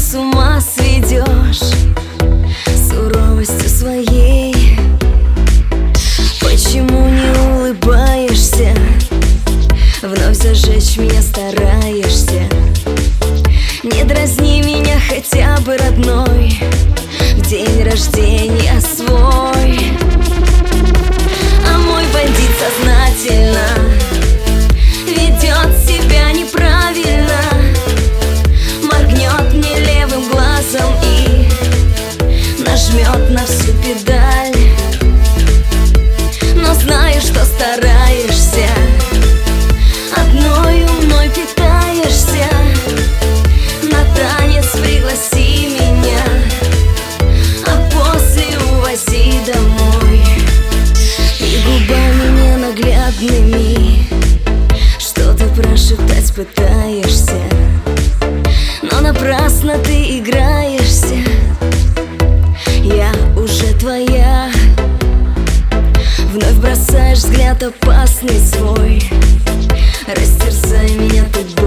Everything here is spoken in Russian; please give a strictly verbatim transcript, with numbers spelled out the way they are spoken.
с ума сведешь суровостью своей. Почему не улыбаешься? Вновь зажечь меня стараешься. Не дразни меня хотя бы, родной, в день рождения свой. А мой бандит сознательно ведет себя неправильно, моргнет мне левым глазом и нажмет на всю педаль. Но знаю, что стараешься, одной мной питаешься. На танец пригласи меня, а после увози домой. И губами ненаглядными что-то прошептать пытаешься, но напрасно ты играешься. Я уже твоя. Вновь бросаешь взгляд опасный свой. Растерзай меня ты,